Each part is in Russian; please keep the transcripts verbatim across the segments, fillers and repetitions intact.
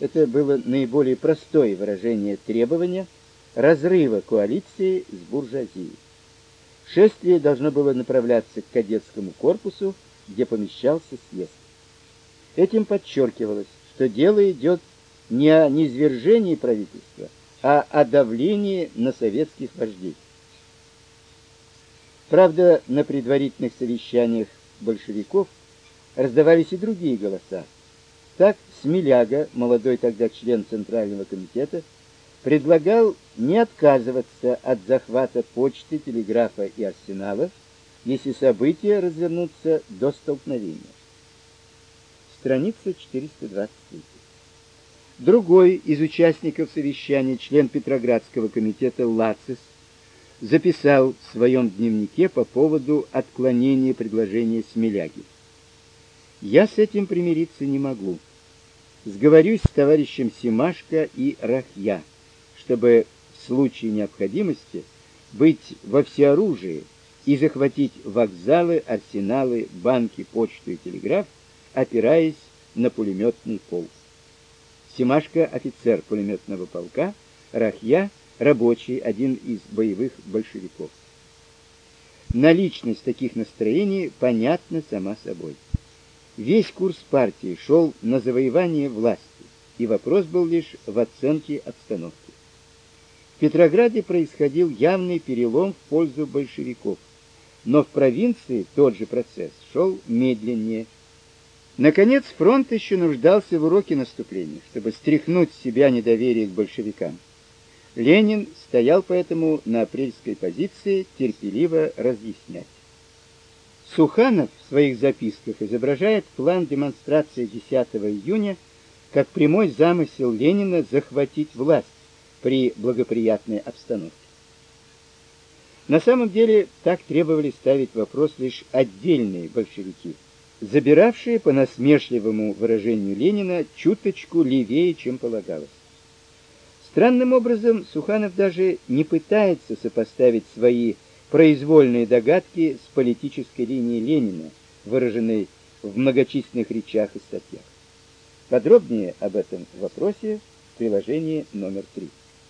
Это было наиболее простое выражение требования разрыва коалиции с буржуазией. Шествие должно было направляться к кадетскому корпусу, где помещался съезд. Этим подчеркивалось, что дело идет не о низвержении правительства, а о давлении на советских вождей. Правда, на предварительных совещаниях большевиков раздавались и другие голоса. Так Смеляга, молодой тогда член Центрального комитета, предлагал не отказываться от захвата почты, телеграфа и арсеналов, если события развернутся до столкновения. Страница четыреста двадцать три. Другой из участников совещания, член Петроградского комитета Лацис, записал в своем дневнике по поводу отклонения предложения Смеляги: «Я с этим примириться не могу. Сговорюсь с товарищем Семашко и Рахья, чтобы в случае необходимости быть во всеоружии и захватить вокзалы, арсеналы, банки, почту и телеграф, опираясь на пулеметный полк». Семашко — офицер пулеметного полка, Рахья — рабочий, один из боевых большевиков. Наличность таких настроений понятна сама собой. Весь курс партии шел на завоевание власти, и вопрос был лишь в оценке обстановки. В Петрограде происходил явный перелом в пользу большевиков, но в провинции тот же процесс шел медленнее. Наконец, фронт еще нуждался в уроке наступления, чтобы стряхнуть с себя недоверие к большевикам. Ленин стоял поэтому на апрельской позиции терпеливо разъяснять. Суханов в своих записках изображает план демонстрации десятого июня как прямой замысел Ленина захватить власть при благоприятной обстановке. На самом деле так требовали ставить вопрос лишь отдельные большевики, забиравшие, по насмешливому выражению Ленина, чуточку левее, чем полагалось. Странным образом Суханов даже не пытается сопоставить свои произвольные догадки с политической линией Ленина, выраженной в многочисленных речах и статьях. Подробнее об этом вопросе в приложении номер три.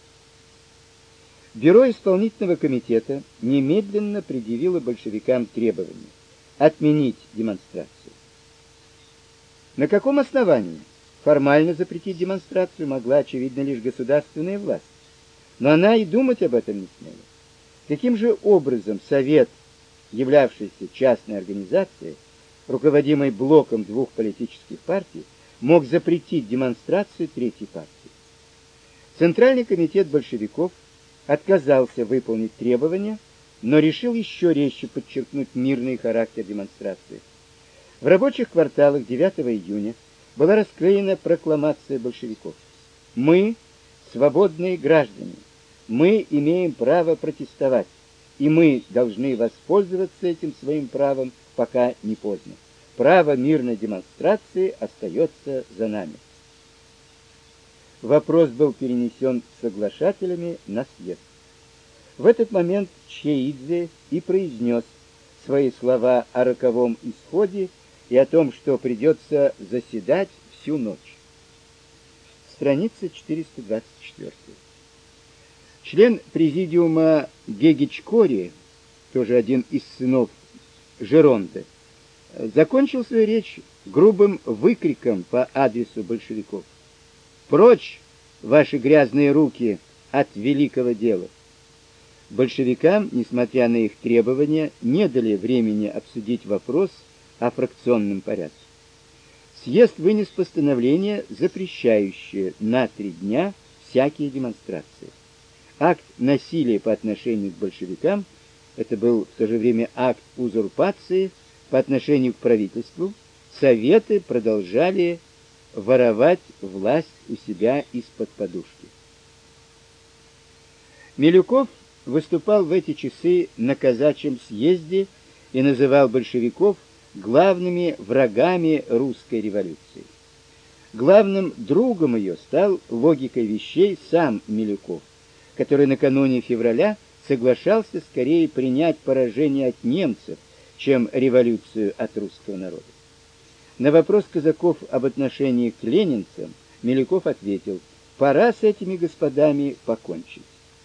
Бюро исполнительного комитета немедленно предъявило большевикам требование отменить демонстрацию. На каком основании? Формально запретить демонстрацию могла, очевидно, лишь государственная власть, но она и думать об этом не смела. Каким же образом Совет, являвшийся частной организацией, руководимой блоком двух политических партий, мог запретить демонстрацию третьей партии? Центральный комитет большевиков отказался выполнить требования, но решил еще резче подчеркнуть мирный характер демонстрации. В рабочих кварталах девятого июня была расклеена прокламация большевиков: «Мы свободные граждане, мы имеем право протестовать, и мы должны воспользоваться этим своим правом, пока не поздно. Право мирной демонстрации остается за нами». Вопрос был перенесен соглашателями на съезд. В этот момент Чеидзе и произнес свои слова о роковом исходе и о том, что придется заседать всю ночь. Страница четыреста двадцать четыре. Член президиума Гегич-Кори, тоже один из сынов Жеронды, закончил свою речь грубым выкриком по адресу большевиков: «Прочь, ваши грязные руки, от великого дела!» Большевикам, несмотря на их требования, не дали времени обсудить вопрос о фракционном порядке. Съезд вынес постановление, запрещающее на три дня всякие демонстрации. Акт насилия по отношению к большевикам — это был в то же время акт узурпации по отношению к правительству. Советы продолжали воровать власть у себя из-под подушки. Милюков выступал в эти часы на казачьем съезде и называл большевиков главными врагами русской революции. Главным другом ее стал логикой вещей сам Милюков, который накануне февраля соглашался скорее принять поражение от немцев, чем революцию от русского народа. На вопрос казаков об отношении к ленинцам Милюков ответил: «Пора с этими господами покончить».